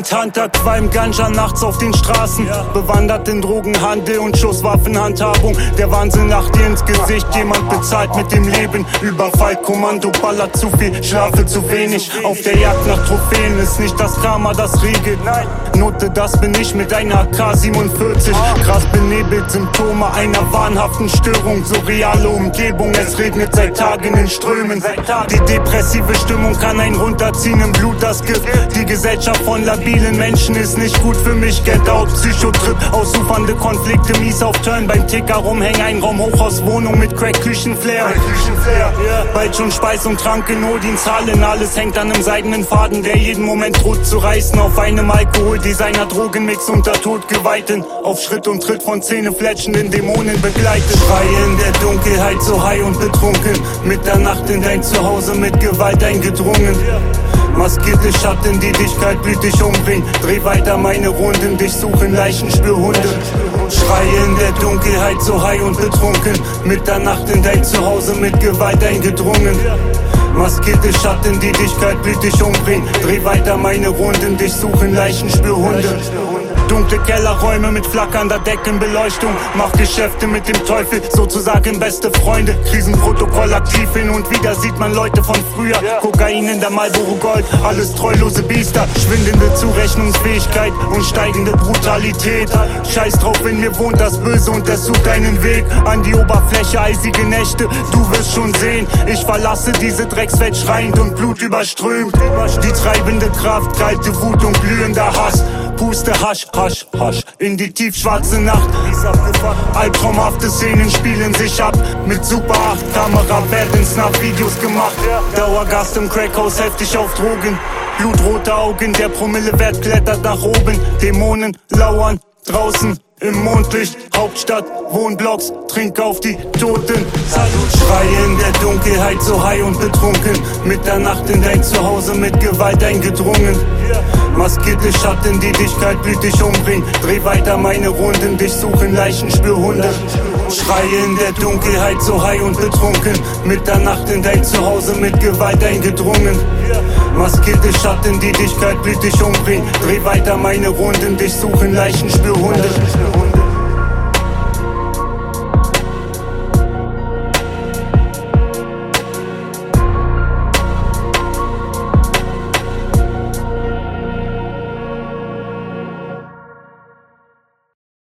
Freund Hunter, Qualm, Ganja nachts auf den Straßen. Bewandert in Drogenhandel und Schusswaffenhandhabung. Der Wahnsinn lacht dir ins Gesicht, jemand bezahlt mit dem Leben. Überfall, Kommando, ballert zu viel, schlafe zu wenig. Auf der Jagd nach Trophäen ist nicht das Karma, das regelt. Note, das bin ich mit einer AK-47. Krass benebelt, Symptome einer wahnhaften Störung. Surreale Umgebung, es regnet seit Tagen in Strömen. Die depressive Stimmung kann einen runterziehen, im Blut das Gift. Die Gesellschaft von labilen Menschen ist nicht gut für mich. Get out, Psychotrip, ausufernde Konflikte, mies auf Turn. Beim Ticker rumhängen, ein Raum Hochhauswohnung mit Crack-Küchenflair. Bald schon Speis und Trank in Odinshallen. Alles hängt an einem seidenen Faden, der jeden Moment droht zu reißen. Auf einem Alkoholdesigner, Drogenmix unter Todgeweihten. Auf Schritt und Tritt von zähnefletschenden Dämonen begleitet. Schreie in der Dunkelheit, so high und betrunken. Mitternacht in dein Zuhause mit Gewalt eingedrungen. Maskierte Schatten, die dich kaltblütig umbringen. Dreh weiter meine Runden, dich suchen Leichenspürhunde. Schreie in der Dunkelheit, so high und betrunken. Mitternacht in dein Zuhause mit Gewalt eingedrungen. Maskierte Schatten, die dich kaltblütig umbringen. Dreh weiter meine Runden, dich suchen Leichenspürhunde. Dunkle Kellerräume mit flackernder Deckenbeleuchtung. Mach Geschäfte mit dem Teufel, sozusagen beste Freunde. Krisenprotokoll aktiv, hin und wieder sieht man Leute von früher. Kokain in der Marlboro Gold, alles treulose Biester. Schwindende Zurechnungsfähigkeit und steigende Brutalität. Scheiß drauf, in mir wohnt das Böse und es sucht einen Weg an die Oberfläche, eisige Nächte, du wirst schon sehen. Ich verlasse diese Dreckswelt schreiend und blutüberströmt. Die treibende Kraft, kalte Wut und glühender Hass. Puste Hasch, Hasch, Hasch in die tiefschwarze Nacht. Albtraumhafte Szenen spielen sich ab. Mit Super 8 Kamera werden Snap-Videos gemacht. Dauergast im Crackhaus, heftig auf Drogen. Blutrote Augen, der Promillewert klettert nach oben. Dämonen lauern draußen im Mondlicht. Hauptstadt, Wohnblocks, trink auf die Toten. Salut. Schreie in der Dunkelheit, so high und betrunken. Mitternacht in dein Zuhause mit Gewalt eingedrungen. Maskierte Schatten, die dich kaltblütig umbringen. Dreh weiter meine Runden, dich suchen Leichenspürhunde. Schreie in der Dunkelheit, so high und betrunken. Mitternacht in dein Zuhause mit Gewalt eingedrungen. Maskierte Schatten, die dich kaltblütig umbringen. Dreh weiter meine Runden, dich suchen Leichenspürhunde.